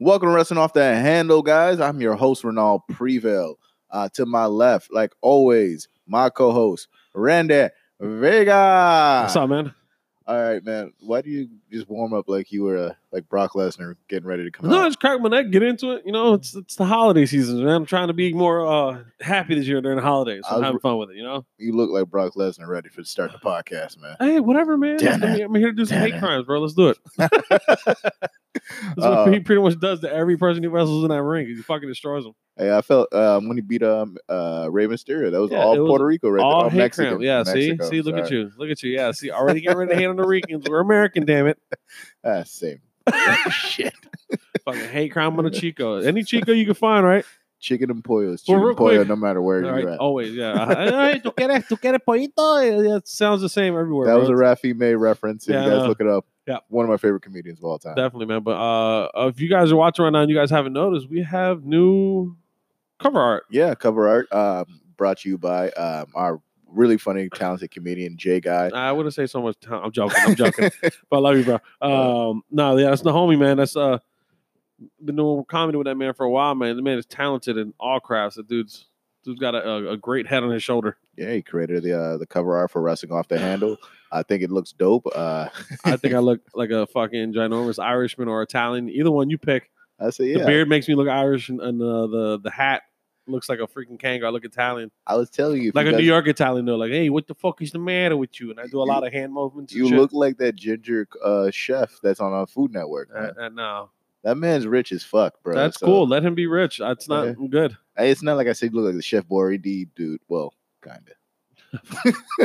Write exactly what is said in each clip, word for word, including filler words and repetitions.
Welcome to Wrestling Off the Handle, guys. I'm your host, Renald Prevail. Uh, to my left, like always, my co-host, Randy Vega. What's up, man? All right, man. Why do you just warm up like you were uh, like Brock Lesnar getting ready to come No, out? I just crack my neck, get into it. You know, it's it's the holiday season, man. I'm trying to be more uh, happy this year during the holidays. So I I'm was- having fun with it, you know? You look like Brock Lesnar ready for to start the podcast, man. Hey, whatever, man. Damn I'm, it. I'm here to do some Damn hate it. crimes, bro. Let's do it. That's Uh, what he pretty much does to every person he wrestles in that ring. He fucking destroys them. Hey, I felt um, when he beat um uh Rey Mysterio, that was Yeah, all it was Puerto Rico right All there. Oh, hate Mexican. crime. Yeah, Mexico. see? See, look at Sorry. you. Look at you. Yeah, see, already getting ready to hate on the Ricans. We're American, damn it. Ah, same. Shit. Fucking hate crime on the Chico. Any Chico you can find, right? Chicken and pollo is Well, chicken real and pollo, quick- no matter where All you're right, at. always, yeah. Hey, tú quieres, tú quieres pollito? Yeah, it sounds the same everywhere. That bro. was a Rafi May reference. If Yeah, you guys I know. look it up, Yeah. one of my favorite comedians of all time. Definitely, man. But uh, if you guys are watching right now and you guys haven't noticed, we have new cover art. Yeah, cover art um, brought to you by um, our really funny, talented comedian Jay Guy. I wouldn't say so much. Time. I'm joking. I'm joking. But I love you, bro. Um, no, yeah, that's the homie, man. That's uh, been doing comedy with that man for a while, man. The man is talented in all crafts. The dude's dude's got a, a, a great head on his shoulder. Yeah, he created the uh, the cover art for Wrestling Off the Handle. I think it looks dope. Uh, I think I look like a fucking ginormous Irishman or Italian. Either one you pick. I say The yeah. beard makes me look Irish, and, and uh, the the hat looks like a freaking kangaroo. I look Italian. I was telling you, if Like you a guys- New York Italian, though. Like, hey, what the fuck is the matter with you? And I do a lot of hand movements. and you shit. look like that ginger uh, chef that's on a Food Network. Man. Uh, uh, no, That man's rich as fuck, bro. that's So, cool. Let him be rich. That's not Yeah. good. hey, It's not like I said you look like the Chef Boyardee dude. Well, kind of.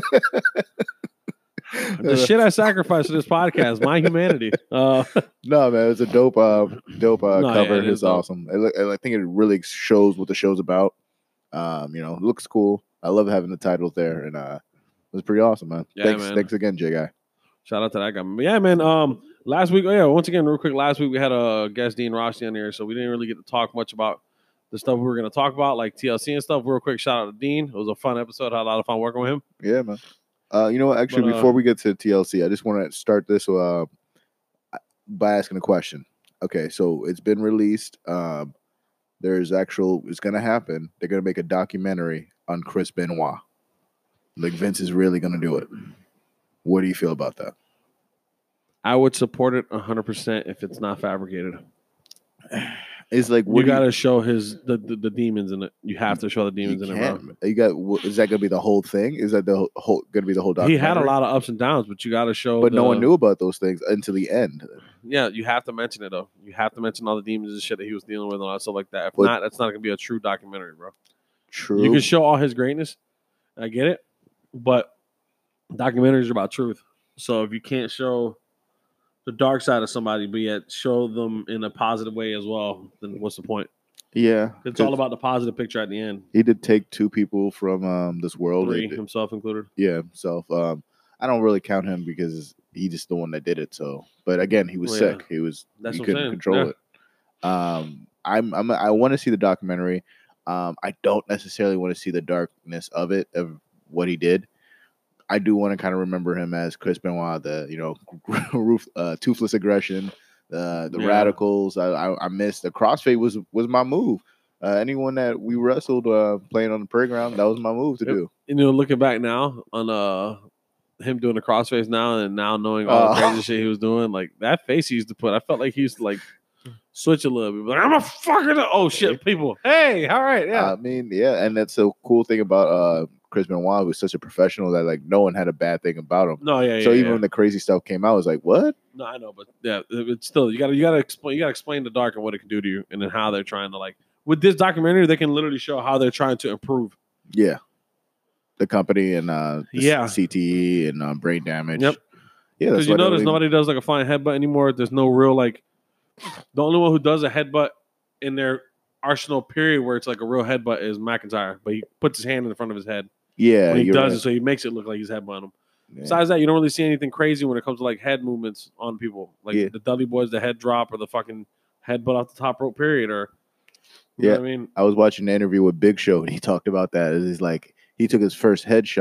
The shit I sacrificed for this podcast, my humanity. Uh, No, man, it's a dope, uh, dope uh, No, yeah, cover. it is it's dope. awesome. I, look- I think it really shows what the show's about. Um, you know, it looks cool. I love having the titles there, and uh, it was pretty awesome, man. Yeah, thanks, man. thanks again, J Guy. shout out to that guy. But yeah, man. Um, last week, oh yeah, once again, real quick. Last week we had a guest, Dean Rossi, on here, so we didn't really get to talk much about the stuff we were going to talk about, like T L C and stuff. Real quick, shout out to Dean. It was a fun episode. Had a lot of fun working with him. Yeah, man. Uh, you know what? Actually, But, uh, before we get to T L C, I just want to start this uh, by asking a question. Okay, so it's been released. Um, there's actual. It's gonna happen. They're gonna make a documentary on Chris Benoit. Like Vince is really gonna do it. What do you feel about that? I would support it one hundred percent if it's not fabricated. It's like what You do got to show his the, the, the demons in it. You have to show the you, demons you in it, bro. can't. You got. wh- Is that gonna be the whole thing? Is that the whole, whole gonna be the whole He documentary? had a lot of ups and downs, but you got to show. but no the- one knew about those things until the end. Yeah, you have to mention it though. You have to mention all the demons and shit that he was dealing with and all that stuff like that. If But- not, that's not gonna be a true documentary, bro. True. You can show all his greatness. I get it, but documentaries are about truth. So if you can't show the dark side of somebody, but yet show them in a positive way as well, then what's the point? yeah, It's all about the positive picture at the end. He did take two people from um, this world. Three, It- himself included. yeah, himself. Um, I don't really count him because he just the one that did it. So, but again, he was Well, yeah. sick. He was. That's he what I'm couldn't saying. control Yeah. it. Um, I'm. I'm. I want to see the documentary. Um, I don't necessarily want to see the darkness of it of what he did. I do want to kind of remember him as Chris Benoit, the you know, roof, uh, toothless aggression, the the Yeah. radicals. I, I I missed the crossfade was was my move. Uh, anyone that we wrestled uh, playing on the playground, that was my move to Yep. do. You know, looking back now on uh him doing the crossface now and now knowing all Oh. the crazy shit he was doing, like that face he used to put, I felt like he used to like switch a little bit. Like, I'm a fucking oh shit, people. Hey, all right, yeah. I mean, yeah, and that's the cool thing about uh, Chris Benoit. He was such a professional that like no one had a bad thing about him. no, yeah, yeah. so yeah. even when the crazy stuff came out, I was like, what? no, I know, but yeah, it's still you gotta you gotta explain you gotta explain the dark and what it can do to you and then how they're trying to like with this documentary, they can literally show how they're trying to improve. Yeah, the company and uh, the Yeah. C T E and uh, brain damage. Yep. Yeah, that's Because you why they notice really- nobody does like a flying headbutt anymore. There's no real like the only one who does a headbutt in their arsenal period where it's like a real headbutt is McIntyre, but he puts his hand in front of his head Yeah, when he you're does right. it, so he makes it look like he's headbutting him. Yeah. Besides that, you don't really see anything crazy when it comes to like head movements on people, like Yeah. the Dudley Boys, the head drop or the fucking headbutt off the top rope period, or you Yeah. know what I mean. I was watching an interview with Big Show and he talked about that. He's like, he took his first headshot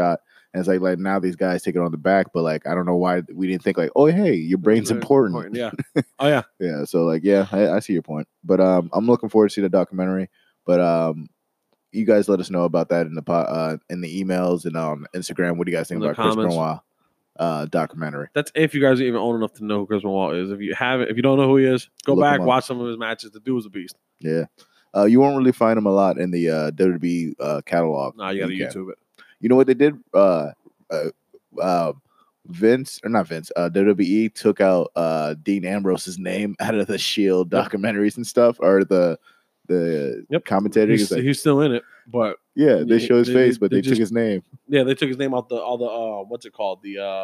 And it's like like now these guys take it on the back, but like I don't know why we didn't think like, oh hey, your brain's Very important. Yeah. Oh yeah. Yeah. So like yeah, I, I see your point. But um, I'm looking forward to see the documentary. But um, you guys let us know about that in the po- uh in the emails and on Instagram. What do you guys think In the about Chris comments. Benoit uh documentary? That's if you guys are even old enough to know who Chris Benoit is. If you haven't, if you don't know who he is, go Look back, him up. watch some of his matches. The dude was a beast. Yeah. Uh, you won't really find him a lot in the uh, W W E uh, catalog. Nah, you got to can. YouTube it. You know what they did? Uh, uh, uh, Vince or not Vince? Uh, W W E took out uh, Dean Ambrose's name out of the Shield Yep. documentaries and stuff, or the the Yep. commentator. He's, like, he's still in it, but yeah, they show his they- face, they- but they they, just- took his name. yeah, they took his name out the all the uh, what's it called the uh,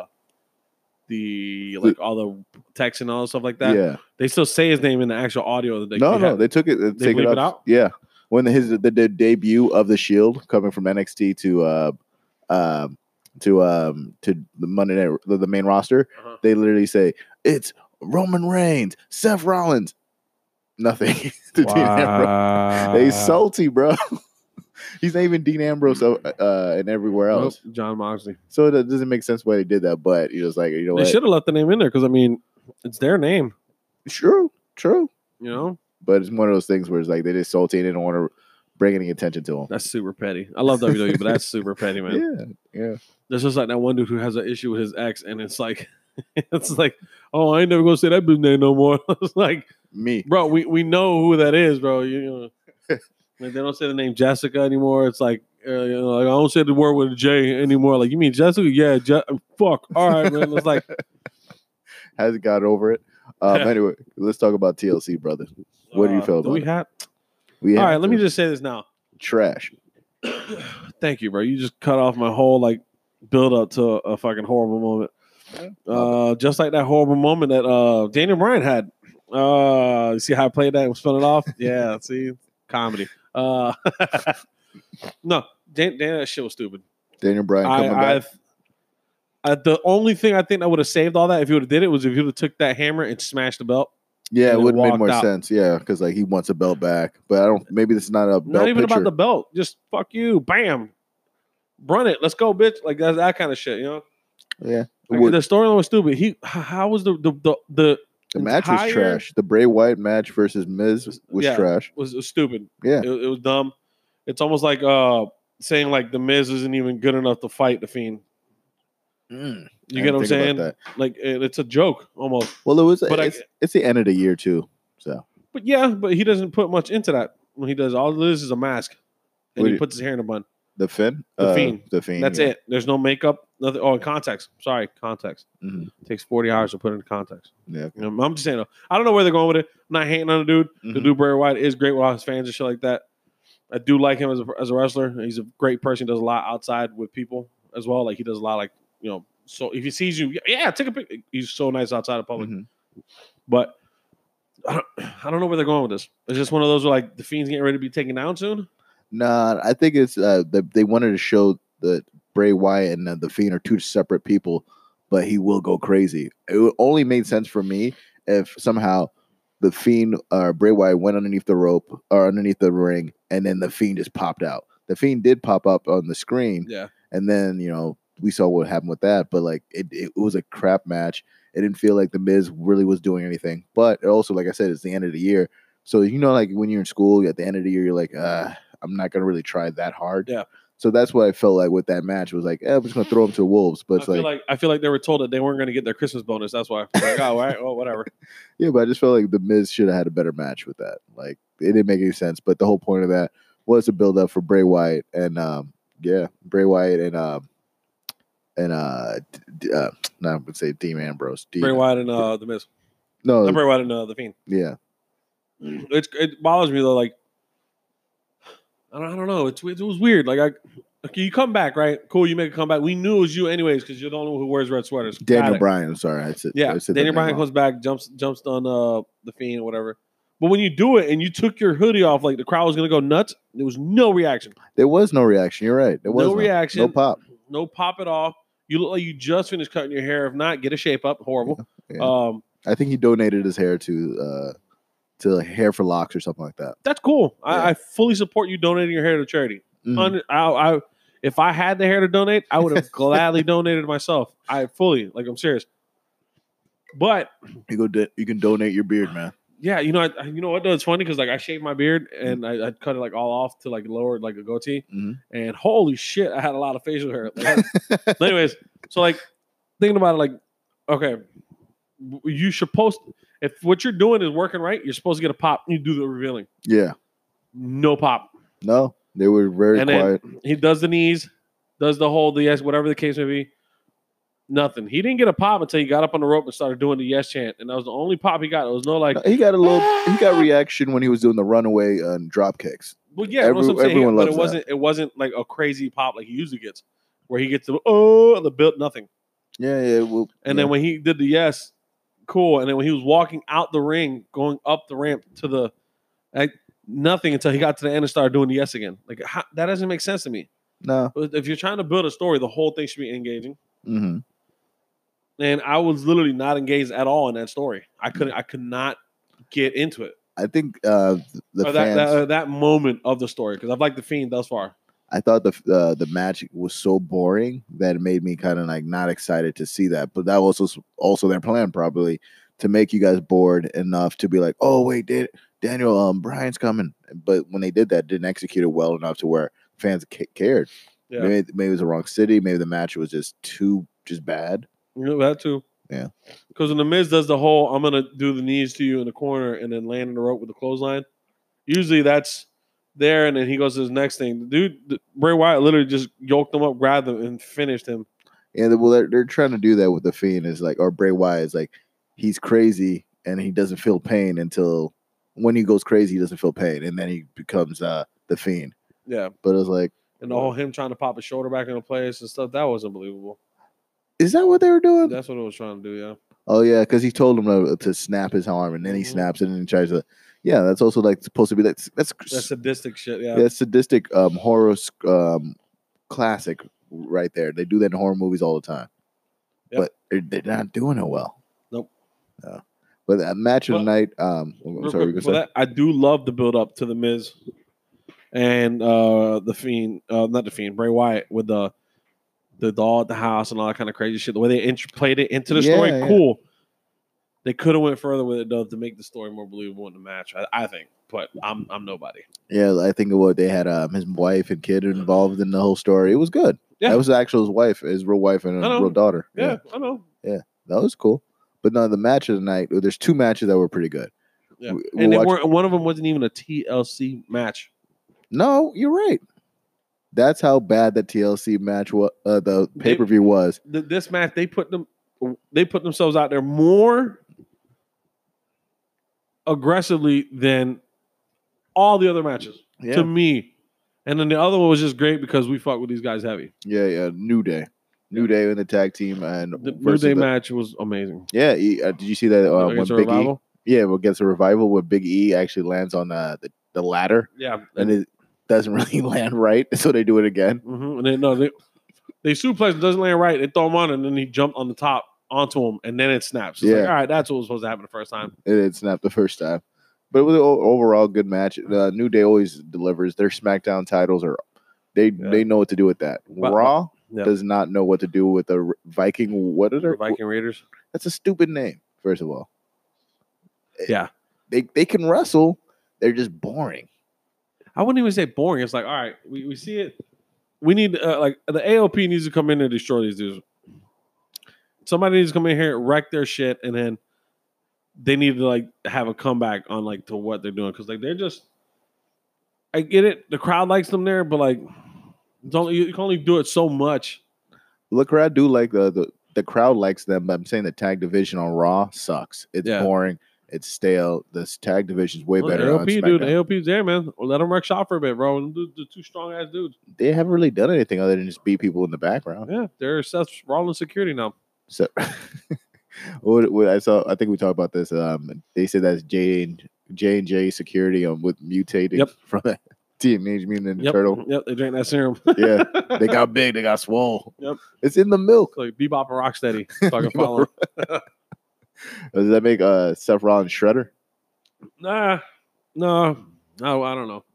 the like all the text and all the stuff like that. Yeah, They still say his name in the actual audio that they no, they no, had. they took it. They, They take it, bleep up. it out? Yeah, when the, his the, the debut of the Shield coming from N X T to uh, um, to um, to the Monday Night the, the main roster, Uh-huh. they literally say it's Roman Reigns, Seth Rollins, nothing to Dean Ambrose. Wow. They salty, bro. He's not even Dean Ambrose uh, uh, and everywhere Nope, else. John Moxley. So it doesn't make sense why they did that. But he was like, you know They what? should have left the name in there because I mean, it's their name. True, true. You know, But it's one of those things where it's like they just salty and they don't want to bring any attention to him. that's super petty. I love W W E, but that's super petty, man. Yeah, yeah. There's just like that one dude who has an issue with his ex, and it's like, it's like, oh, I ain't never gonna say that bitch name no more. It's like, Me. bro, we, we know who that is, bro. You know, like they don't say the name Jessica anymore. It's like, uh, you know, like I don't say the word with a J anymore. Like you mean Jessica? Yeah, Je- fuck. All right, man. It's like, Hasn't got over it. Um, anyway, let's talk about T L C, brother. What do you uh, feel do about we it? have? We All have right, let me to. just say this now. trash. Thank you, bro. You just cut off my whole like build up to a fucking horrible moment. Uh, just like that horrible moment that uh Daniel Bryan had. Uh, you see how I played that and spun it off? Yeah, see, comedy. Uh, no, Dan, Dan, that shit was stupid. Daniel Bryan coming I, back. I, I, the only thing I think that would have saved all that if he would have did it was if he would have took that hammer and smashed the belt. Yeah, and it would have made walked more out. sense. Yeah, because like he wants a belt back, but I don't. Maybe this is not a belt Not even picture. about the belt. Just fuck you, bam, run it. Let's go, bitch. Like that's that kind of shit, you know. Yeah, Like, Would- the storyline was stupid. He, h- how was the the the, the the match was entire- trash. The Bray Wyatt match versus Miz was Yeah. trash. was, was stupid. Yeah, It, it was dumb. It's almost like uh saying like the Miz isn't even good enough to fight the Fiend. Mm. You I get what I'm didn't think about saying? that. Like it, it's a joke almost. Well, it was. But I- it's, it's the end of the year too. So But yeah, but he doesn't put much into that when he does. All this is a mask, and What do he you- puts his hair in a bun. the Finn, The uh, Fiend. the Fiend. That's yeah. it. There's no makeup. Nothing. Oh, in context. Sorry, context. Mhm. Takes forty hours to put into context. Yeah. You know, I'm just saying. Though, I don't know where they're going with it. I'm not hating on the dude. The Mhm. dude Bray Wyatt is great with all his fans and shit like that. I do like him as a, as a wrestler. He's a great person. He does a lot outside with people as well. Like he does a lot. Like you know. So if he sees you, yeah, take a pic. He's so nice outside of public. Mhm. But I don't, I don't know where they're going with this. It's just one of those where like the Fiend's getting ready to be taken down soon. Nah, I think it's uh, the, they wanted to show that Bray Wyatt and uh, the Fiend are two separate people, but he will go crazy. It would only made sense for me if somehow the Fiend or uh, Bray Wyatt went underneath the rope or underneath the ring, and then the Fiend just popped out. The Fiend did pop up on the screen, Yeah. and then you know we saw what happened with that. But like it, it was a crap match. It didn't feel like the Miz really was doing anything. But it also, like I said, it's the end of the year, so you know, like when you're in school at the end of the year, you're like, uh, I'm not gonna really try that hard. Yeah. So that's what I felt like with that match was like, eh, I'm just gonna throw him to the wolves. But I it's feel like, like I feel like they were told that they weren't going to get their Christmas bonus. That's why. Like, oh, all right, well, whatever. yeah, but I just felt like the Miz should have had a better match with that. Like it didn't make any sense. But the whole point of that was to build up for Bray Wyatt and um, yeah, Bray Wyatt and um, and uh, d- d- uh no, I would say Dean Ambrose. Dean, Bray Wyatt and uh, the Miz. no, Not Bray Wyatt and uh, the Fiend. yeah, It's it bothers me though. Like I don't, I don't know. It's it was weird. Like I, okay, you come back, right? Cool, you make a comeback. We knew it was you anyways because you're the only one who wears red sweaters. Got Daniel it. Bryan. I'm sorry, I said Yeah, I said Daniel that name Bryan wrong. comes back, jumps jumps on uh, the Fiend or whatever. But when you do it and you took your hoodie off, like the crowd was gonna go nuts. There was no reaction. There was no reaction. You're right. There was No reaction. No pop. No pop at all. You look like you just finished cutting your hair. If not, get a shape up. Horrible. Yeah. Um, I think he donated his hair to uh to like Hair for Locks or something like that. that's cool. Yeah. I, I fully support you donating your hair to charity. Mhm. Under, I, I If I had the hair to donate, I would have gladly donated myself. I fully, like, I'm serious. But You go. Do, you can donate your beard, man. yeah, you know, I, you know what though? It's funny because like I shaved my beard and I, I cut it like all off to like lower like a goatee, Mm-hmm. and holy shit, I had a lot of facial hair. Like, but anyways, so like thinking about it, like, okay, you supposed if what you're doing is working right, you're supposed to get a pop. You do the revealing. Yeah. No pop. No, they were very and quiet. Then he does the knees, does the whole the yes, whatever the case may be. Nothing. He didn't get a pop until he got up on the rope and started doing the yes chant, and that was the only pop he got. It was no like no, he got a little. He got reaction when he was doing the runaway and drop kicks. Well, yeah, Every, that's what I'm saying. everyone But loves it wasn't. that. It wasn't like a crazy pop like he usually gets, where he gets the oh and the build nothing. Yeah, yeah. Well, And yeah. then when he did the yes, cool. And then when he was walking out the ring, going up the ramp to the like nothing until he got to the end and started doing the yes again. Like how, that doesn't make sense to me. No. If you're trying to build a story, the whole thing should be engaging. Mm-hmm. And I was literally not engaged at all in that story. I couldn't. I could not get into it. I think uh, the or fans. that, that, uh, that moment of the story because I've liked the Fiend thus far. I thought the uh, the match was so boring that it made me kind of like not excited to see that. But that was also also their plan probably to make you guys bored enough to be like, oh wait, did Daniel um Bryan's coming. But when they did that, didn't execute it well enough to where fans ca- cared. Yeah. Maybe maybe it was the wrong city. Maybe the match was just too just bad. You know that too. Yeah. Because when the Miz does the whole, I'm gonna do the knees to you in the corner and then land in the rope with the clothesline. Usually that's there, and then he goes to his next thing. The dude, the, Bray Wyatt literally just yoked him up, grabbed him, and finished him. Yeah, well, they're, they're trying to do that with the Fiend. Is like, or Bray Wyatt is like, he's crazy and he doesn't feel pain until when he goes crazy, he doesn't feel pain, and then he becomes uh, the Fiend. Yeah, but it's like, and the whole him trying to pop his shoulder back into place and stuff. That was unbelievable. Is that what they were doing? That's what it was trying to do. Yeah. Oh yeah, because he told him to, to snap his arm, and then he mm-hmm. snaps it, and he tries to. Yeah, that's also like supposed to be like that's that's sadistic shit. Yeah, that's sadistic um, horror um, classic right there. They do that in horror movies all the time, yep. but they're, they're not doing it well. Nope. No. But that match of the night. Um, I'm sorry, quick, that, I do love the build up to the Miz and uh, the Fiend, uh, not the Fiend, Bray Wyatt with the the doll at the house and all that kind of crazy shit. The way they int- played it into the yeah, story, yeah. cool. They could have went further with it though to make the story more believable in the match. I, I think, but I'm I'm nobody. Yeah, I think of what they had um, his wife and kid involved in the whole story. It was good. Yeah, that was actually his wife, his real wife and a real daughter. Yeah, yeah, I know. Yeah, that was cool. But no, the match of the night. There's two matches that were pretty good. Yeah, we, and they weren't, one of them wasn't even a T L C match. No, you're right. That's how bad the T L C match was. Uh, the pay per view was. The, this match, they put them, they put themselves out there more aggressively than all the other matches yeah. to me. And then the other one was just great because we fought with these guys heavy. Yeah, yeah. New Day, New yeah. Day in the tag team, and the New Day the, match was amazing. Yeah, he, uh, did you see that uh, when Big revival? E? Yeah, well, gets a revival where Big E actually lands on uh, the the ladder. Yeah, and it doesn't really land right, so they do it again. Mm-hmm. And then no, they they suplex it doesn't land right. They throw him on, and then he jumped on the top onto him, and then it snaps. It's yeah, like, all right, that's what was supposed to happen the first time. It, it snapped the first time, but it was an overall good match. Uh, New Day always delivers. Their SmackDown titles are they yeah. they know what to do with that. But, Raw yeah. does not know what to do with the Viking. What are they? Viking Raiders. That's a stupid name. First of all, yeah, they they can wrestle. They're just boring. I wouldn't even say boring. It's like, all right, we, we see it. We need, uh, like, the A O P needs to come in and destroy these dudes. Somebody needs to come in here, wreck their shit, and then they need to, like, have a comeback on, like, to what they're doing. Because, like, they're just, I get it. The crowd likes them there, but, like, it's only, you can only do it so much. Look, I do like the, the, the crowd likes them, but I'm saying the tag division on Raw sucks. It's yeah. boring. It's stale. This tag division is way well, better. A O P, dude. A O P's there, man. Well, let them wreck shop for a bit, bro. The, the two strong ass dudes. They haven't really done anything other than just beat people in the background. Yeah, they're Seth Rollins security now. So, what, what I saw, I think we talked about this. Um, they said that's J and J and J security um, with mutating yep. from that Teenage Mutant Ninja yep. Turtle. Yep, they drank that serum. Yeah, they got big. They got swole. Yep, it's in the milk. It's like Bebop and Rocksteady. Fucking following. Does that make uh, Seth Rollins Shredder? Nah, no, no, I don't know.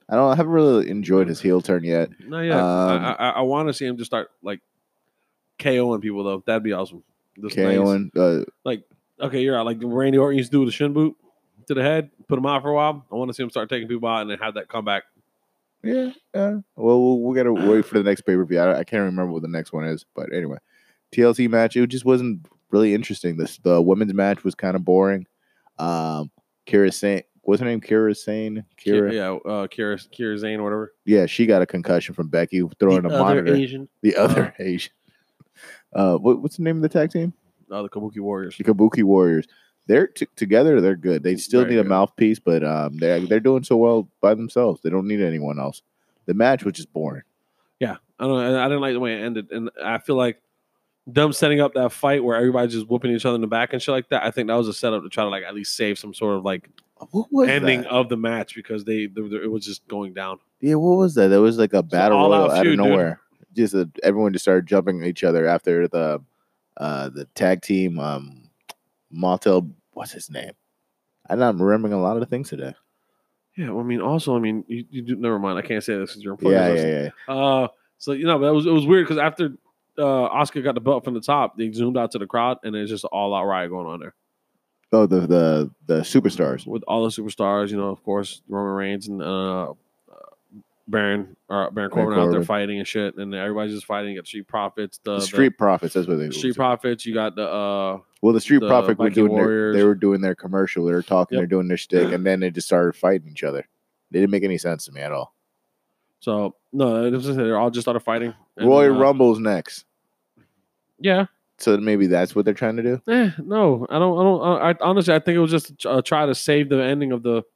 I don't. I haven't really enjoyed his heel turn yet. Not yet. Um, I I, I want to see him just start like KOing people though. That'd be awesome. Just KOing. nice. Uh, Like okay, you're right. Like Randy Orton used to do with the shin boot to the head, put him out for a while. I want to see him start taking people out and then have that comeback. yeah. Yeah. Well, we'll we gotta wait for the next pay per view. I, I can't remember what the next one is, but anyway, T L C match. It just wasn't really interesting. This the women's match was kind of boring. Um, Kira Sane. What's her name? Kira Sane. Kira. Yeah, uh, Kira, Kira Zane or whatever. Yeah, she got a concussion from Becky throwing the a other monitor. Asian. The other Uh, Asian. Uh, what, what's the name of the tag team? Uh, the Kabuki Warriors. The Kabuki Warriors. They're t- together. They're good. They still Very need a good. mouthpiece, but um, they're they're doing so well by themselves. They don't need anyone else. The match was just boring. Yeah, I don't. know. I didn't like the way it ended, and I feel like them setting up that fight where everybody's just whooping each other in the back and shit like that. I think that was a setup to try to like at least save some sort of like What was ending that? of the match because they, they, they it was just going down. Yeah, what was that? There was like a battle all-out royal out of feud, dude. nowhere. Just uh, everyone just started jumping each other after the uh, the tag team. Um, Montel, what's his name? I'm not remembering a lot of the things today. Yeah, well, I mean, also, I mean, you, you do, never mind. I can't say this because you're important. Yeah, yeah, yeah. Uh, so you know, but it was it was weird because after uh, Oscar got the belt from the top, they zoomed out to the crowd, and it's just all out riot going on there Oh, the the the superstars. with all the superstars. You know, of course, Roman Reigns and uh, uh, Baron or Baron Corbin out there Corbin. fighting and shit, and everybody's just fighting. You got Street Profits, the, The Street Profits. That's what they. the Street Profits. You got the uh, Well, the Street the Profit were Viking doing their, Warriors. they were doing their commercial. They were talking. Yep. They're doing their shtick, and then they just started fighting each other. They didn't make any sense to me at all. so no, it was just, they all just started fighting. And Royal then, uh, Rumble's next, yeah. so maybe that's what they're trying to do. Eh, no, I don't. I don't. I, I honestly, I think it was just a try to save the ending of the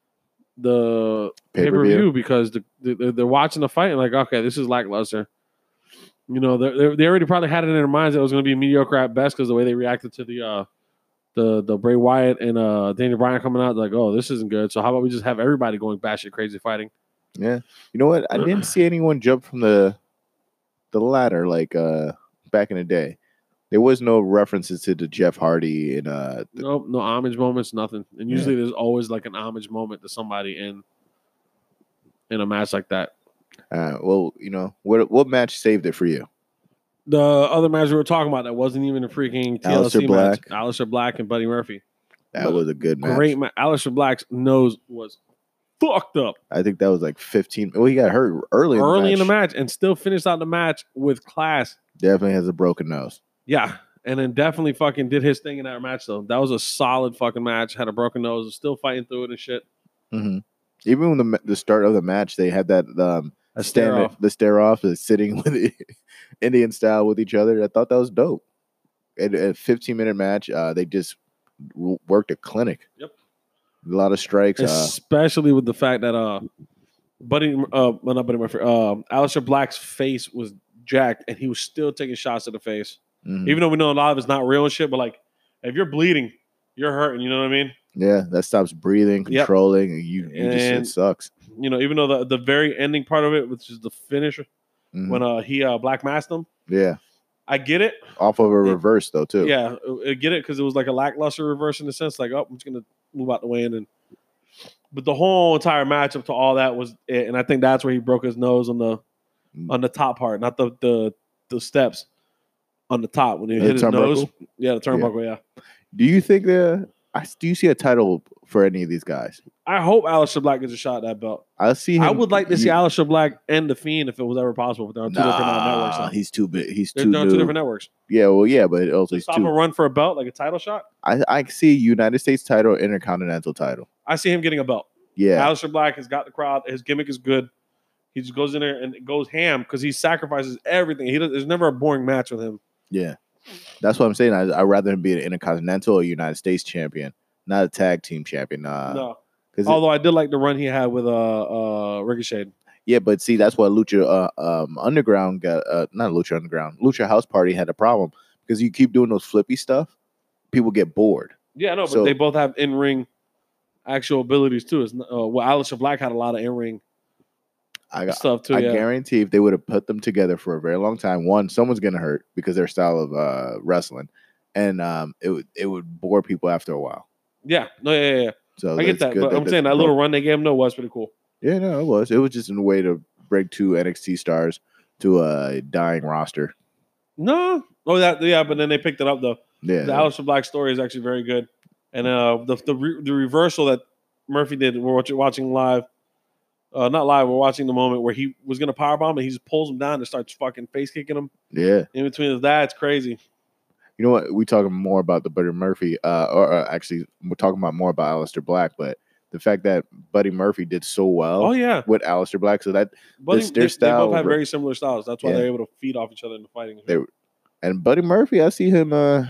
the pay per Pay-per-view. view because the, the, they're watching the fight and like, okay, this is lackluster. You know, they they already probably had it in their minds that it was going to be mediocre at best because the way they reacted to the uh the the Bray Wyatt and uh Daniel Bryan coming out, like, oh, this isn't good. So how about we just have everybody going batshit crazy fighting? Yeah, you know what? I didn't see anyone jump from the the ladder like uh back in the day. There was no references to the Jeff Hardy and uh the, Nope, no homage moments, nothing. And usually there's always like an homage moment to somebody in in a match like that. uh well, you know what what match saved it for you? The other match we were talking about that wasn't even a freaking T L C Aleister Black. match. Aleister Black and Buddy Murphy. That But was a good match. Great match. Aleister Black's nose was fucked up I think that was like fifteen. Well, he got hurt early in early the in the match. match and still finished out the match with class. Definitely has a broken nose. Yeah. And then definitely fucking did his thing in that match, though. That was a solid fucking match. Had a broken nose, was still fighting through it and shit. Mm-hmm. Even when the ma- the start of the match, they had that um A stand stare off. the stare off, is sitting with the Indian style with each other. I thought that was dope. At a fifteen minute match, uh, they just w- worked a clinic. Yep. A lot of strikes. Uh, Especially with the fact that uh, Buddy, uh, well, not Buddy Murphy, uh, Aleister Black's face was jacked, and he was still taking shots to the face. mhm. Even though we know a lot of it's not real and shit, but like, if you're bleeding, you're hurting. You know what I mean? Yeah, that stops breathing, Yep. controlling. and You, you just it And- sucks. You know, even though the, the very ending part of it, which is the finish, Mhm. when uh he uh Black masked him, Yeah, I get it. off of a reverse though too. Yeah, I get it because it was like a lackluster reverse in the sense, like, oh, I'm just gonna move out the way and then. But the whole entire match up to all that was it, and I think that's where he broke his nose on the on the top part, not the the the steps on the top when he The hit his nose. turnbuckle? Yeah, the turnbuckle. Yeah. Do you think the? I do you see a title for any of these guys? I hope Aleister Black gets a shot at that belt. I see. Him, I would like to see you- Aleister Black and the Fiend if it was ever possible. But they're on two different uh, networks. Nah, now. he's too big. He's They're, too they're on new. two different networks. Yeah, well, yeah, but also he's Stop too. a run for a belt, like a title shot. I I see United States title, Intercontinental title. I see him getting a belt. Yeah, Aleister Black has got the crowd. His gimmick is good. He just goes in there and goes ham because he sacrifices everything. He does, there's never a boring match with him. yeah. That's what I'm saying. I I'd rather him be an Intercontinental or United States champion, not a tag team champion. Uh, no, because although I did like the run he had with uh uh Ricochet. yeah, but see, that's why Lucha uh, um Underground got uh not Lucha Underground, Lucha House Party had a problem because you keep doing those flippy stuff, people get bored. Yeah, no, but So- they both have in ring actual abilities too. It's not, uh, well, Aleister Black had a lot of in ring I got. stuff too. I yeah, guarantee if they would have put them together for a very long time, one, someone's gonna hurt because their style of uh, wrestling, and um, it would it would bore people after a while. yeah, no, yeah, yeah. yeah. So I get that's that, good but I'm that's saying that broke. little run they gave him, no, was pretty cool. Yeah, no, it was. It was just a way to bring two N X T stars to a dying roster. No, oh that yeah, but then they picked it up though. Yeah, The Aleister Black story is actually very good, and uh, the the re- the reversal that Murphy did. We're watching, watching live, uh, not live. We're watching the moment where he was gonna powerbomb and he just pulls him down and starts fucking face kicking him. yeah. In between his dad, it's crazy. You know what? We talking more about the Buddy Murphy, uh, or uh, actually, we're talking about more about Aleister Black, but the fact that Buddy Murphy did so well Oh yeah, with Aleister Black, so that Buddy, this- they, their they style, both have bro. very similar styles. That's why Yeah. they're able to feed off each other in the fighting. They, and Buddy Murphy, I see him. Uh,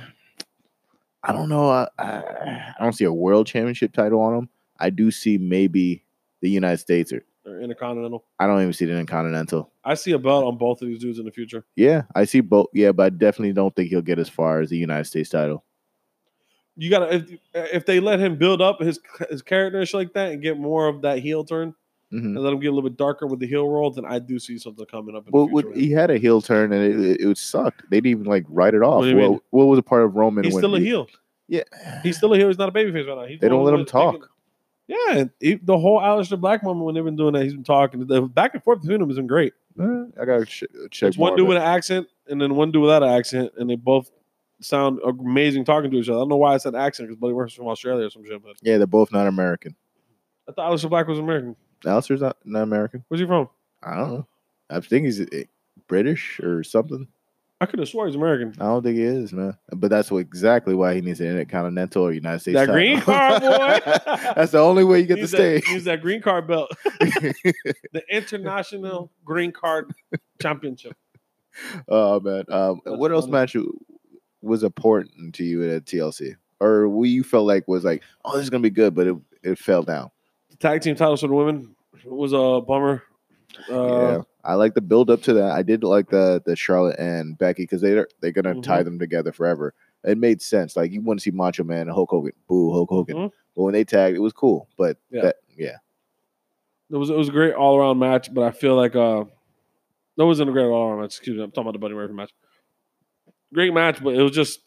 I don't know. I, I I don't see a world championship title on him. I do see maybe the United States, or Or Intercontinental. I don't even see the Intercontinental. I see a belt on both of these dudes in the future. Yeah, I see both. Yeah, but I definitely don't think he'll get as far as the United States title. You gotta if if they let him build up his his character and shit like that and get more of that heel turn Mhm. and let him get a little bit darker with the heel roll, then I do see something coming up in Well, the future. what, he had a heel turn and it, it, it sucked. They didn't even like write it off. What do you What, mean? what was a part of Roman? He's when still a he- heel. Yeah, He's still a heel. He's not a babyface right now. He's They the don't one let him who's making- talk. Yeah, and he, the whole Aleister Black moment when they've been doing that, he's been talking. The back and forth between them has been great. Eh, I gotta ch- check. It's one more dude of with it. an accent and then one dude without an accent, and they both sound amazing talking to each other. I don't know why I said accent because Buddy Murphy's from Australia or some shit, but Yeah, they're both not American. I thought Aleister Black was American. Alistair's not, not American. Where's he from? I don't know. I think he's eh, British or something. I could have swore he's American. I don't think he is, man. But that's what, exactly why he needs an Intercontinental or United States That title. green card, boy. That's the only way you get to Use stay. that, use that green card belt. The International Green Card Championship. Oh man. Um, That's what else funny. match was important to you at T L C, or what you felt like was like, oh, this is gonna be good, but it it fell down? The tag team titles for the women was a bummer. Uh, yeah, I like the build up to that. I did like the the Charlotte and Becky because they they're gonna Mhm. tie them together forever. It made sense. Like you want to see Macho Man and Hulk Hogan. Boo, Hulk Hogan. Mhm. But when they tagged, it was cool. But Yeah. that yeah, It was it was a great all around match, but I feel like uh, that wasn't a great all around match. Excuse me, I'm talking about the Buddy Murphy match. Great match, but it was just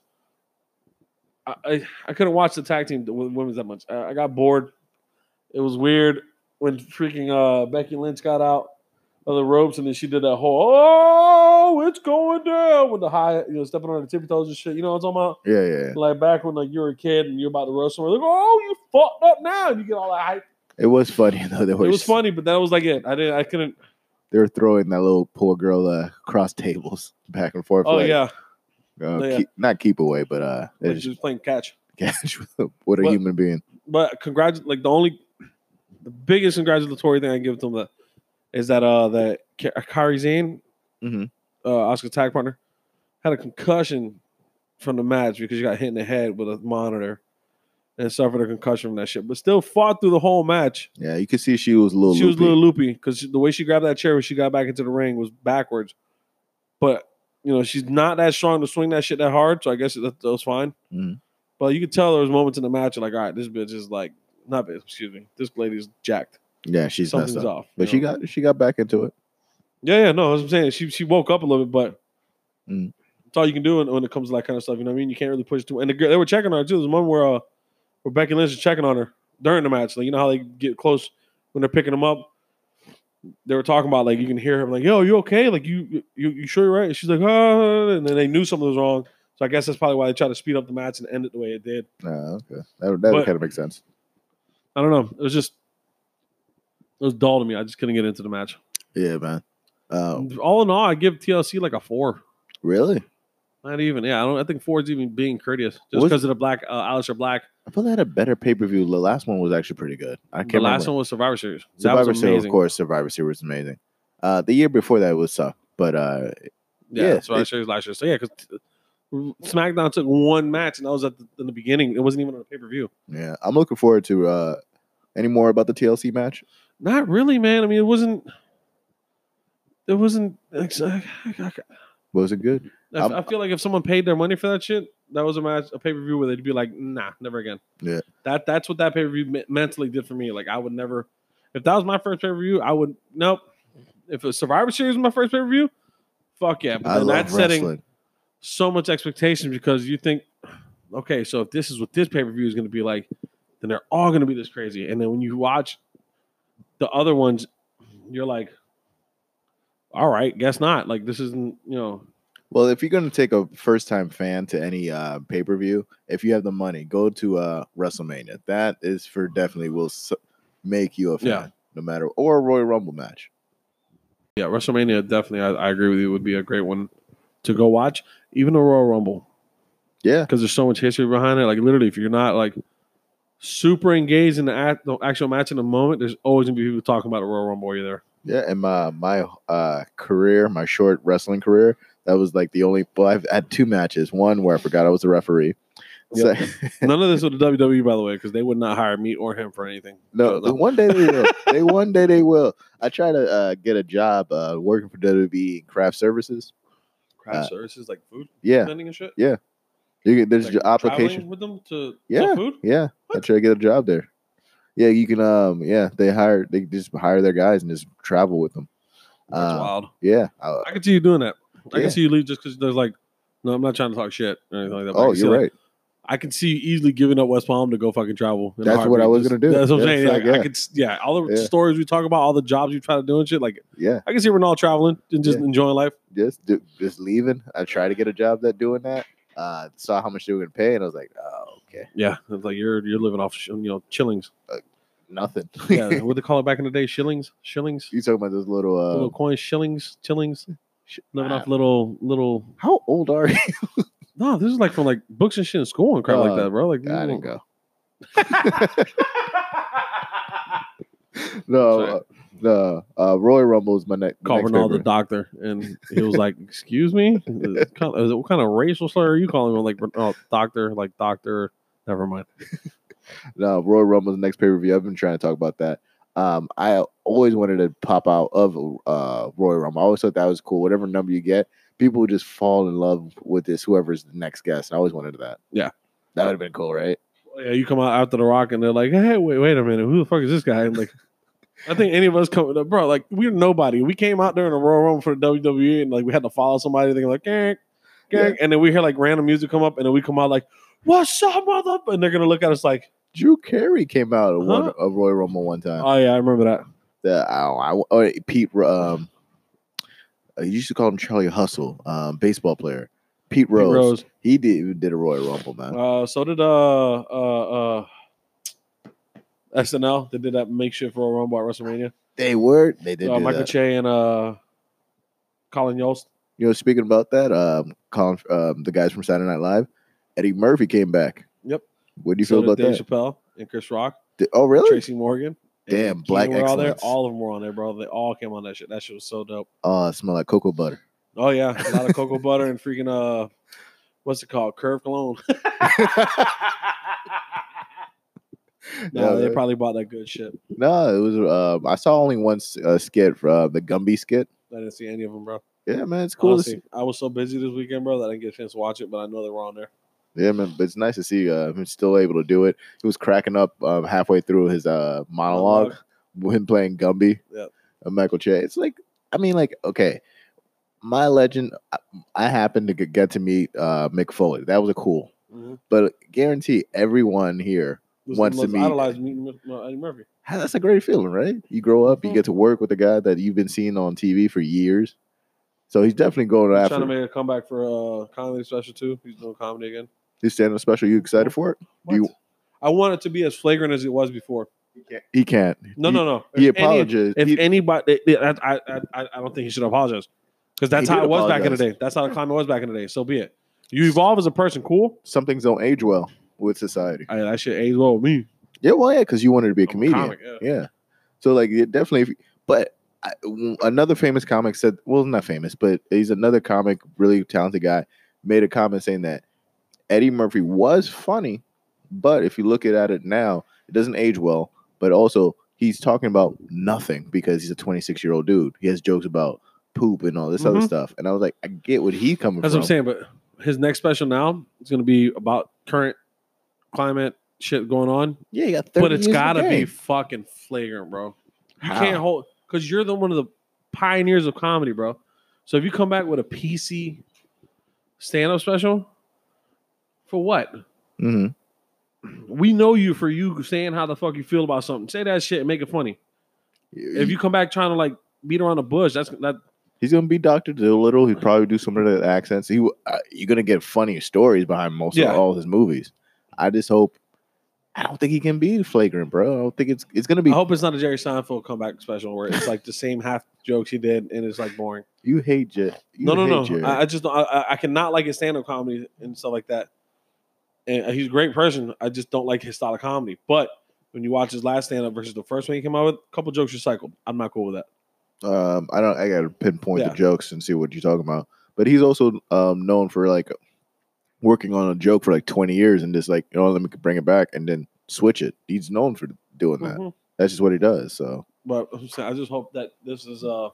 I I, I couldn't watch the tag team the women's that much. I, I got bored. It was weird when freaking uh, Becky Lynch got out of the ropes and then she did that whole oh it's going down with the high you know stepping on the tippy toes and shit. You know what I'm talking about? yeah, yeah. Like back when like you were a kid and you're about to roast someone, like oh you fucked up now and you get all that hype. It was funny though. They were It was funny, but that was like it. I didn't. I couldn't. they were throwing that little poor girl uh, across tables back and forth. Oh like, yeah, uh, yeah. keep, not keep away, but uh, they like just just playing catch. catch with- what a But- human being. But congrat. Like the only, the biggest congratulatory thing I give to them that is that uh that Ka- Kairi Sane, Mhm. uh Oscar's tag partner, had a concussion from the match because she got hit in the head with a monitor and suffered a concussion from that shit. But still fought through the whole match. Yeah, you could see she was a little. She was a loopy. little loopy because the way she grabbed that chair when she got back into the ring was backwards. But you know she's not that strong to swing that shit that hard, so I guess that, that was fine. Mhm. But you could tell there was moments in the match like, all right, this bitch is like, not bitch, excuse me, this lady's jacked. Yeah, she's Something's messed up. off. But you she know? got she got back into it. yeah, yeah, no, that's what I'm saying. She she woke up a little bit, but Mm. that's all you can do when, when it comes to that kind of stuff. You know what I mean? You can't really push too. And the, girl- they were checking on her too. There's one where uh, where Becky Lynch is checking on her during the match. Like you know how they get close when they're picking them up. They were talking about like you can hear her like, "Yo, you okay? Like you you you sure you're right?" And she's like, "Oh," and then they knew something was wrong. So I guess that's probably why they tried to speed up the match and end it the way it did. Uh, okay, that that But- kind of makes sense. I don't know. It was just it was dull to me. I just couldn't get into the match. Yeah, man. Uh, All in all, I give T L C like a four. really? Not even. Yeah, I don't. I think four is even being courteous, just Was- because of the black uh, Aleister Black. I feel they had a better pay per view. The last one was actually pretty good. I can't The last remember. one was Survivor Series. That Survivor was Series, amazing. of course. Survivor Series was amazing. Uh, the year before that was suck, but uh, Yeah, yeah, Survivor it- Series last year. So yeah, because SmackDown took one match, and that was at the, in the beginning. It wasn't even on a pay per view. yeah, I'm looking forward to uh, any more about the T L C match. Not really, man. I mean, it wasn't. It wasn't. I, Was it good? I'm- I feel like if someone paid their money for that shit, that was a match, a pay per view where they'd be like, "Nah, never again." Yeah. That that's what that pay per view me- mentally did for me. Like I would never, if that was my first pay per view, I would nope. If a Survivor Series was my first pay per view, fuck yeah. But I then love that's setting wrestling. so much expectations because you think, okay, so if this is what this pay per view is going to be like, then they're all going to be this crazy. And then when you watch the other ones, you're like, all right, guess not. Like this isn't, you know. Well, if you're gonna take a first time fan to any uh, pay per view, if you have the money, go to uh, WrestleMania. That is for definitely will s- make you a fan, Yeah. no matter or a Royal Rumble match. Yeah, WrestleMania definitely. I, I agree with you. Would be a great one to go watch, even the Royal Rumble. Yeah, because there's so much history behind it. Like literally, if you're not like super engaged in the, act, the actual match in the moment, there's always gonna be people talking about the Royal Rumble while you're there. yeah. And my my uh, career, my short wrestling career, that was like the only. Well, I've had two matches. One where I forgot I was a referee. Yep. So, None of this with the W W E, by the way, because they would not hire me or him for anything. no, So, no. one day they will. they one day they will. I try to uh, get a job uh, working for W W E Craft Services. Craft uh, services like food, Yeah, vending and shit. yeah. You get there's Like your application. traveling with them to Yeah, sell food. yeah. I try to get a job there. Yeah, you can. Um, yeah, they hire. They just hire their guys and just travel with them. That's Uh, wild. Yeah. I, I can see you doing that. I Yeah. can see you leave just because there's like, no, I'm not trying to talk shit or anything like that. but I oh, can see, you're like, right. I can see you easily giving up West Palm to go fucking travel. in a That's what I heartbeat. was Just- gonna do. That's what I'm Yeah, saying. it's Like, like, I yeah. could, yeah, all the Yeah. stories we talk about, all the jobs you try to do and shit. Like, Yeah, I can see Renal traveling and just Yeah. enjoying life. just do, just leaving. I tried to get a job that doing that. Uh, saw how much they were gonna pay, and I was like, oh, okay, Yeah, it's like you're you're living off, you know, chillings. nothing. Yeah, what they call it back in the day, shillings, shillings, You talking about those little? Uh, little coins, shillings, chillings, sh- living ah, off little little. How old are you? No, this is like from like books and shit in school and crap like Oh, that, bro. Like I you didn't know- go. No, Sorry. uh, no. Uh, Royal Rumble is my next. Call next Ronaldo the favorite. doctor, and he was like, "Excuse me, what kind of, what kind of racial slur are you calling him? Like, oh, doctor, like doctor. Never mind." No, Royal Rumble is the next pay per view. I've been trying to talk about that. Um, I always wanted to pop out of uh Royal Rumble. I always thought that was cool. Whatever number you get, people would just fall in love with this. Whoever's the next guest. I always wanted that. Yeah. That would have been cool, right? Yeah, you come out after the Rock, and they're like, "Hey, wait, wait a minute, who the fuck is this guy?" And like, I think any of us come, bro. Like, we're nobody. We came out during the Royal Rumble for the W W E, and like we had to follow somebody. They're like, "Gang, gang," and then we hear like random music come up, and then we come out like, "What's up, mother?" And they're gonna look at us like, Drew Carey came out of Huh? one a Royal Rumble one time. "Oh yeah, I remember that." The I, I, oh, Pete. Um, you used to call him Charlie Hustle, um, baseball player. Pete Rose. Pete Rose. He did did a Royal Rumble, man. Uh, so did uh uh uh S N L. They did that makeshift Royal Rumble at WrestleMania. They were. They did Uh, do Michael that. Che and uh Colin Yost. You know, speaking about that, um, Colin, um, the guys from Saturday Night Live, Eddie Murphy came back. Yep. What do you So feel did about Dave that? Chappelle and Chris Rock, Did- oh, really? Tracy Morgan. Damn, and black Keenan were all there. excellence. All of them were on there, bro. They all came on that shit. That shit was so dope. Oh, it smelled like cocoa butter. Oh yeah, a lot of cocoa butter and freaking uh, what's it called? Curve cologne. No, Yeah, they man. probably bought that good shit. No, it was. Um, I saw only one s- uh, skit for uh, the Gumby skit. I didn't see any of them, bro. Yeah, man, it's cool. To Honestly, see. I was so busy this weekend, bro, that I didn't get a chance to watch it. But I know they were on there. Yeah, man, but it's nice to see uh, him still able to do it. He was cracking up um, halfway through his uh, monologue, him playing Gumby. Yep. Uh, Michael Che. It's like, I mean, like, okay, my legend. I, I happened to get get to meet uh, Mick Foley. That was a cool. Mm-hmm. But guarantee everyone here wants to meet. Idolized meeting uh, Eddie Murphy. Ah, that's a great feeling, right? You grow up, you Mhm. get to work with a guy that you've been seeing on T V for years. So he's definitely going He's after. trying to make a comeback for uh comedy special too. He's doing comedy again. His stand-up special. You excited for it? Do you- What? I want it to be as flagrant as it was before. He can't. No, he, no, no. He If any- apologized. If He- anybody, I, I, I, I don't think he should apologize because that's He how did it was back in the apologize. day. That's how the climate was back in the day. So be it. You evolve as a person, cool. some things don't age well with society. I, that shit age well with me. Yeah, well, yeah, because you wanted to be a I'm a comedian. comic, yeah. yeah. So like, it definitely. If, but I, w- another famous comic said, well, not famous, but he's another comic, really talented guy, made a comment saying that Eddie Murphy was funny, but if you look at it now, it doesn't age well. But also, he's talking about nothing because he's a twenty-six year old dude. He has jokes about poop and all this other Mhm. stuff, and I was like, I get what he's coming That's from. what I'm saying. But his next special now is going to be about current climate shit going on. Yeah, you got thirty But it's years in the got to be game. fucking flagrant, bro. You How? can't hold because you're the one of the pioneers of comedy, bro. So if you come back with a P C stand-up special, for what? Mhm. We know you for you saying how the fuck you feel about something. Say that shit and make it funny. If you come back trying to like beat around the bush, that's that. He's gonna be Doctor Dolittle. He'd probably do some of the accents. He uh, you're gonna get funny stories behind most Yeah. of all his movies. I just hope. I don't think he can be flagrant, bro. I don't think it's it's gonna be. I hope it's not a Jerry Seinfeld comeback special where it's like the same half jokes he did and it's like boring. You hate Jet. No, no, no. I, I just don't, I, I cannot like his stand-up comedy and stuff like that. And he's a great person. I just don't like his style of comedy. But when you watch his last stand-up versus the first one he came out with, a couple jokes recycled. I'm not cool with that. Um, I don't. I gotta pinpoint Yeah. the jokes and see what you're talking about. But he's also um known for like working on a joke for like twenty years and just like, you know, let me bring it back and then switch it. He's known for doing that. Mhm. That's just what he does. So, But I'm saying, I just hope that this is uh,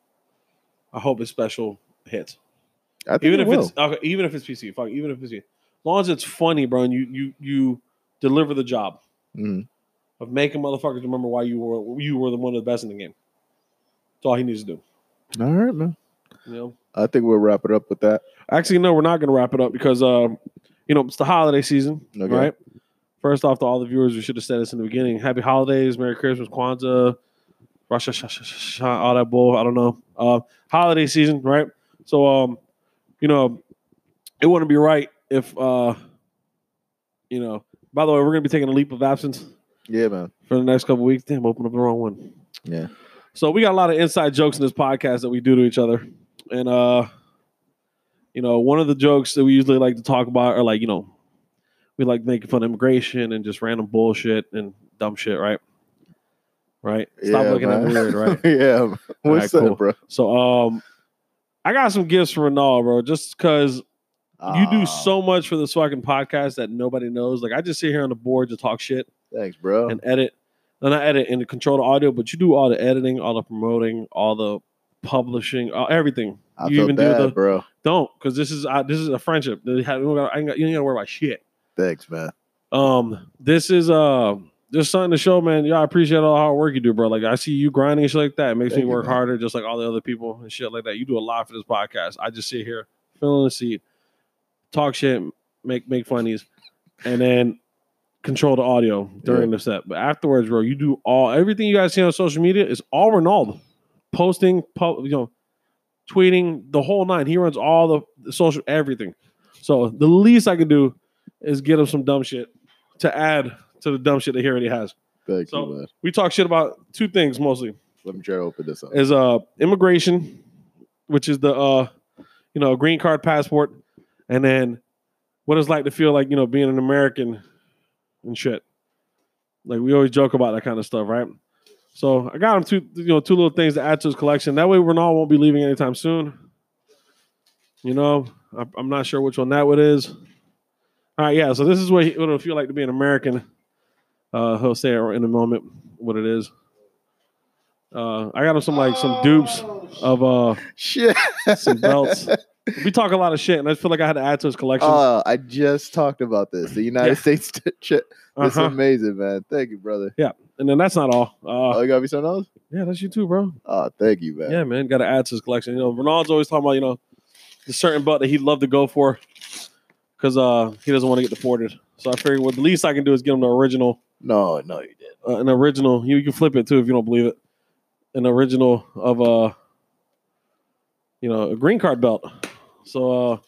I hope it's special hits. I think Even it if will. it's okay, even if it's P C, fuck, even if it's P C, as long as it's funny, bro, and you you you deliver the job Mhm. of making motherfuckers remember why you were you were the one of the best in the game. That's all he needs to do. All right, man. You know. I think we'll wrap it up with that. Actually, no, we're not going to wrap it up because um, you know it's the holiday season, Okay. right? First off, to all the viewers, we should have said this in the beginning: Happy holidays, Merry Christmas, Kwanzaa, Rosh Hashanah, all that bull. I don't know. Uh, holiday season, right? So, um, you know, it wouldn't be right if, uh, you know. By the way, we're going to be taking a leap of absence Yeah, man. for the next couple of weeks. Damn, open up the wrong one. Yeah. So we got a lot of inside jokes in this podcast that we do to each other, and uh, you know, one of the jokes that we usually like to talk about are like, you know, we like making fun of immigration and just random bullshit and dumb shit, right? Right? Stop Yeah, looking man. at me weird, right? Yeah. man. What's All right, up, cool. bro? So, um, I got some gifts for Renal, bro, just because you do Ah, so much for this fucking podcast that nobody knows. Like, I just sit here on the board to talk shit Thanks, bro. and edit. Then I edit and control the audio, but you do all the editing, all the promoting, all the publishing, uh, everything. I you feel even bad, do the bro. don't, because this is uh, this is a friendship. You ain't got to worry about shit. Thanks, man. Um, this is uh just something to show, man. Yeah, I appreciate all the hard work you do, bro. Like I see you grinding and shit like that. It makes Thank me you, work man. harder, just like all the other people and shit like that. You do a lot for this podcast. I just sit here, fill in the seat, talk shit, make make funnies, and then control the audio during Yeah. the set. But afterwards, bro, you do all everything you guys see on social media is all Ronaldo. Posting, po- you know, tweeting, the whole nine. He runs all the, the social everything. So the least I can do is get him some dumb shit to add to the dumb shit that he already has. Thank So- you, man. We talk shit about two things mostly. Let me try to open this up. Is uh immigration, which is the uh you know green card passport, and then what it's like to feel like you know being an American and shit. Like we always joke about that kind of stuff, right? So I got him two you know two little things to add to his collection. That way Ronaldo won't be leaving anytime soon. You know, I, I'm not sure which one that one is. All right, yeah. So this is what, he, what it'll feel like to be an American. Uh, he'll say it in a moment what it is. Uh, I got him some like some dupes of uh Shit. some belts. We talk a lot of shit, and I feel like I had to add to his collection. Oh, I just talked about this. The United Yeah. States shit. This is Uh-huh. amazing, man. Thank you, brother. And then that's not all. Uh, Oh, you got me something else? yeah, that's you too, bro. Oh, thank you, man. Yeah, man, got to add to his collection. You know, Ronaldo's always talking about you know the certain belt that he'd love to go for because uh he doesn't want to get deported. So I figured, well, the least I can do is get him the original, No, no, you did. uh, an original. You, you can flip it too if you don't believe it. An original of uh you know a green card belt. So uh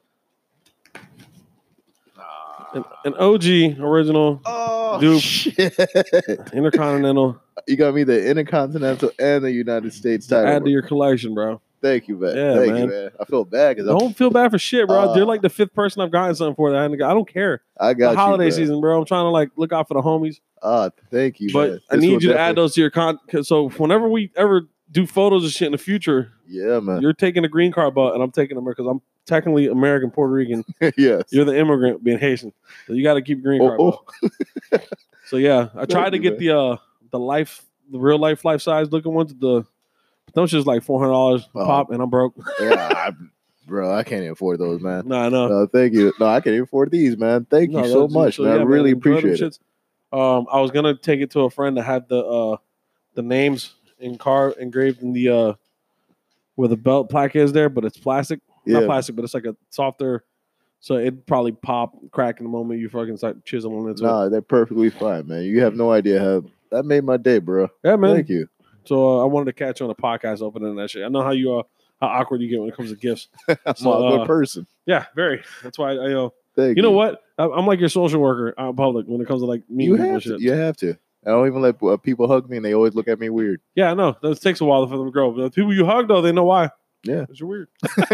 an, an O G original Oh, Dude. shit. Intercontinental. You got me the Intercontinental and the United States title. Add bro. to your collection, bro. Thank you, man. Yeah, Thank man. you, man. I feel bad because Don't feel bad for shit, bro. Uh, You're like the fifth person I've gotten something for that I hadn't got. I don't care. I got The holiday you, bro. season, bro. I'm trying to like look out for the homies. Ah, thank you, But man. I This need will you to add definitely- those to your con. 'cause So whenever we ever do photos of shit in the future, Yeah, man. you're taking a green card belt and I'm taking them because I'm technically American Puerto Rican. Yes. You're the immigrant being Haitian, so you got to keep a green card Oh, belt. oh. So yeah, I tried to you, get the uh the life, the real life life size looking ones. The those just like four hundred dollars Oh. pop, and I'm broke. yeah, I, bro, I can't even afford those, man. No, no. No, thank you. No, I can't even afford these, man. Thank No, you so those- much, man. I yeah, really enjoy them appreciate it. shits. Um, I was gonna take it to a friend that had the uh the names in car engraved in the uh where the belt plaque is there, but it's plastic. Not Yeah, plastic, but it's like a softer. So it'd probably pop, crack in the moment you fucking start chiseling into it. nah, they're perfectly fine, man. You have no idea how that made my day, bro. Yeah, man. Thank you. So uh, I wanted to catch you on a podcast opening that shit. I know how you are, how awkward you get when it comes to gifts. I'm So, a good uh, person. Yeah, very. That's why I, you know. Thank You know what? I- I'm like your social worker out in public when it comes to like meeting You people and have to. shit. You have to. I don't even let uh, people hug me, and they always look at me weird. Yeah, I know. It takes a while for them to grow. But the people you hug, though, they know why. Yeah. Because you're weird.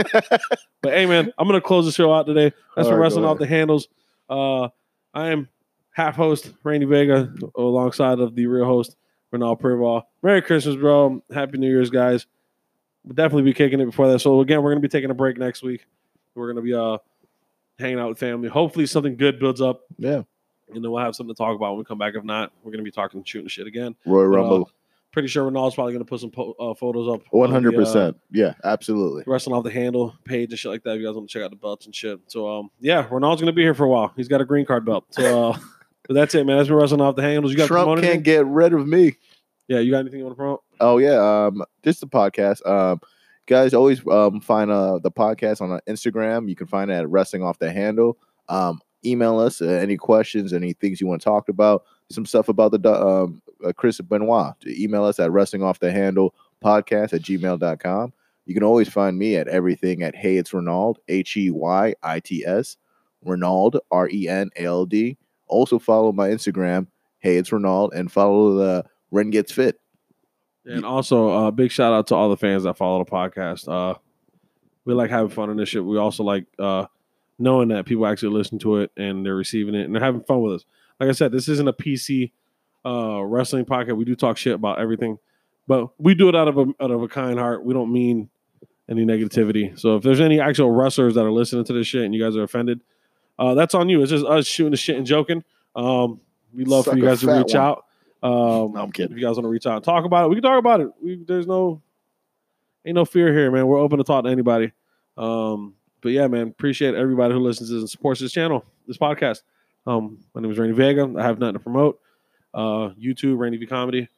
But hey, man, I'm going to close the show out today. That's All for right, Wrestling go Off the Handles. Uh, I am half host Randy Vega alongside of the real host Renal Prival. Merry Christmas, bro. Happy New Year's, guys. We'll definitely be kicking it before that. So again, we're going to be taking a break next week. We're going to be uh hanging out with family. Hopefully something good builds up. Yeah. And then we'll have something to talk about when we come back. If not, we're going to be talking shooting shit again. Royal But, uh, Rumble. pretty sure Renal's probably going to put some po- uh, photos up. One on hundred the, uh, percent. Yeah, absolutely. Wrestling Off the Handle page and shit like that. If you guys want to check out the belts and shit. So, um, yeah, Renal's going to be here for a while. He's got a green card belt. So, uh, but that's it, man. That's been Wrestling Off the Handles. You got Trump promote can't anything? get rid of me. Yeah, you got anything you want to promote? Oh yeah, um, just the podcast. Um, guys, always um find uh the podcast on uh, Instagram. You can find it at Wrestling Off the Handle. Um, email us uh, any questions, any things you want to talk about, some stuff about the um uh, Chris Benoit. Email us at Wrestling Off the Handle podcast at gmail dot com. You can always find me at everything at Hey It's Renald, H E Y I T S, Renald, R E N A L D. Also follow my Instagram, Hey It's Renald, and follow the Ren Gets Fit. And also, uh, big shout out to all the fans that follow the podcast. Uh, we like having fun in this shit. We also like uh, knowing that people actually listen to it and they're receiving it and they're having fun with us. Like I said, this isn't a P C uh, wrestling podcast. We do talk shit about everything, but we do it out of a out of a kind heart. We don't mean any negativity. So if there's any actual wrestlers that are listening to this shit and you guys are offended, uh, that's on you. It's just us shooting the shit and joking. Um, we'd love Suck for you a guys to fat reach one. out. Um, No, I'm kidding. If you guys want to reach out and talk about it, we can talk about it. We, there's no, ain't no fear here, man. We're open to talk to anybody. Um, but yeah, man, appreciate everybody who listens to this and supports this channel, this podcast. Um, my name is Randy Vega. I have nothing to promote. Uh, YouTube, Randy V Comedy,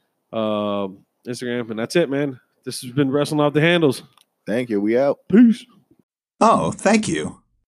um, Instagram, and that's it, man. This has been Wrestling Off the Handles. Thank you. We out. Peace. Oh, thank you.